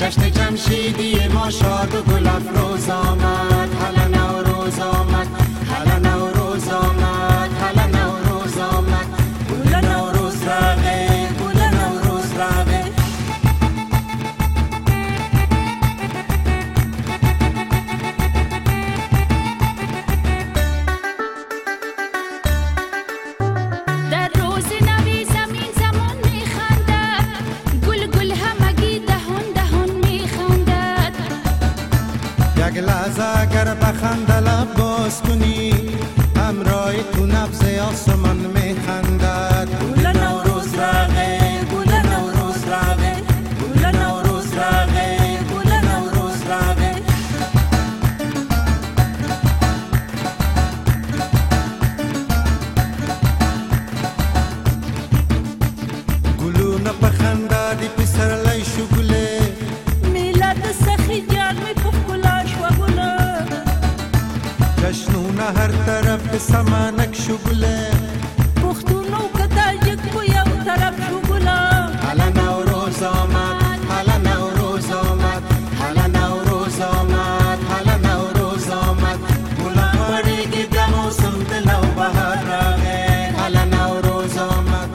جشن جمشیدی ما شاد و گل افروز آمد. هلا نوروز آمد، هلا نوروز آمد، هلا نوروز آمد. گل نوروز رقه، گل نوروز رقه. در روز نوی زمین زمان میخندد، گل گل همگی دهان دهان میخندد. یک لحظه اگر بخنده لب باز کنی، همراه تو نبض آسمان میخندد. گل نوروز رقه، گل نوروز رقه، گل نوروز رقه، گل نوروز رقه. گلونه بخنده دی پسر لیشو گله، میلاد سخی گرمی پخلاش و گله. جشنونه هر طرف سمانک شو گله. پختونو که تاجک کو یو طرف شو گله. هلا نوروز آمد، هلا نوروز آمد، هلا نوروز آمد، هلا نوروز آمد. گلا پریگی ده موسم دل و بهار رقه. هلا نوروز آمد.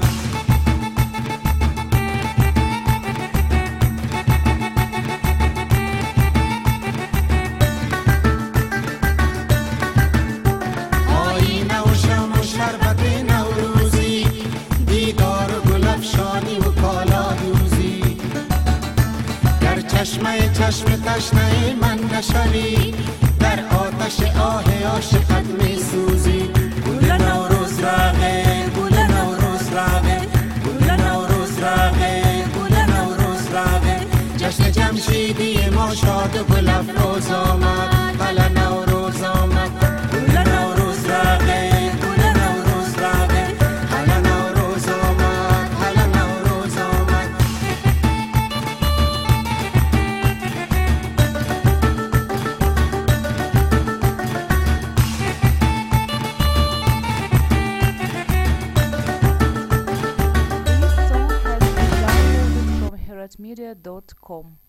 آینه و شم و شربت نوروزی، دیدار و گل افشانی و کالا دوزی. در چشمه چشم تشنه من نشوی، در آتش آه عاشقت می سوزی. گل نوروز رقه، گل نوروز رقه، گل نوروز رقه، گل نوروز رقه. جشن جمشیدی ما شاد و گل افروز آمد. هلا نوروز آمد، گل نوروز رقه، گل نوروز رقه. هلا نوروز آمد، هلا نوروز آمد. This song has been downloaded from heartmedia.com.